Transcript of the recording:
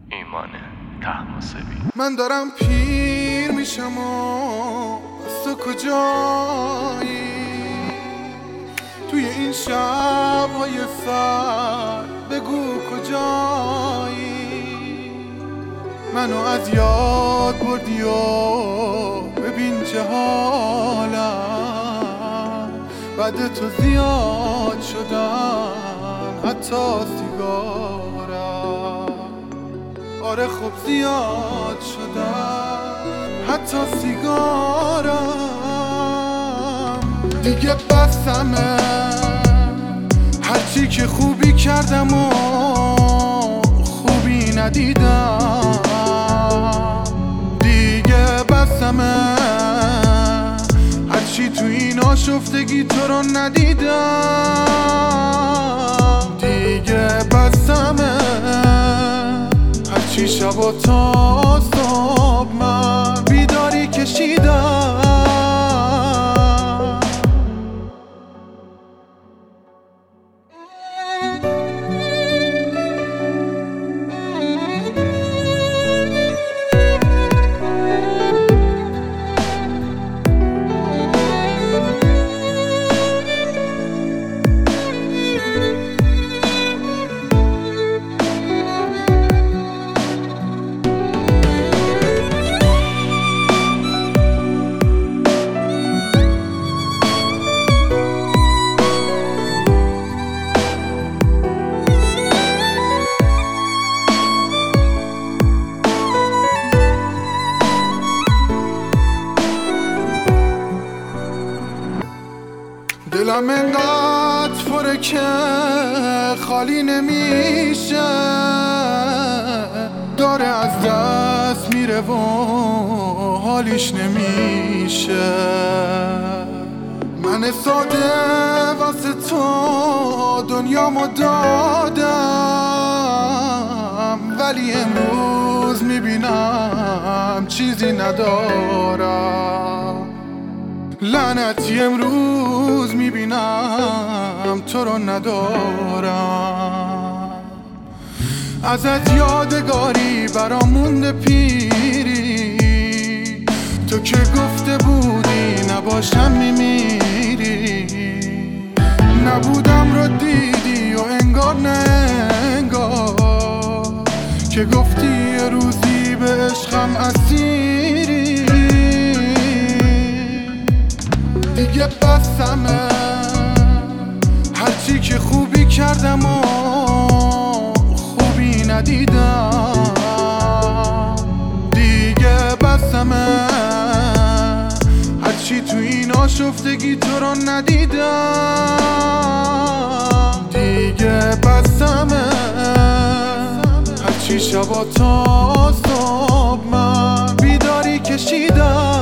ایمان طهماسبی. من دارم پیر میشم و تو کجایی؟ توی این شب‌های سرد بگو کجایی؟ منو از یاد بردی و ببین چه حالم، بعد تو زیاد شدن حتی سیگارم. آره خب زیاد شدن حتی سیگارم. دیگه بسمه هرچی که خوبی کردم و خوبی ندیدم. دیگه بسمه هرچی تو این آشفتگی تو رو ندیدم. دیگه بسمه هرچی شب و تا صبح من بیداری کشیدم. دلم انقدر پره که خالی نمیشه، داره از دست میره و حالیش نمیشه. من ساده واسه تو دنیامو دادم، ولی امروز میبینم چیزی ندارم. لعنتی امروز میبینم تو رو ندارم. ازت یادگاری برام مونده پیری، تو که گفته بودی نباشم میمیری. نبودم رو دیدی و انگار نه انگار که گفتی یه روزی به عشقم اسیری. دیگه بسمه هرچی که خوبی کردم و خوبی ندیدم. دیگه بسمه هرچی تو این آشفتگی تو رو ندیدم. دیگه بسمه هرچی شب و تا صبح من بیداری کشیدم.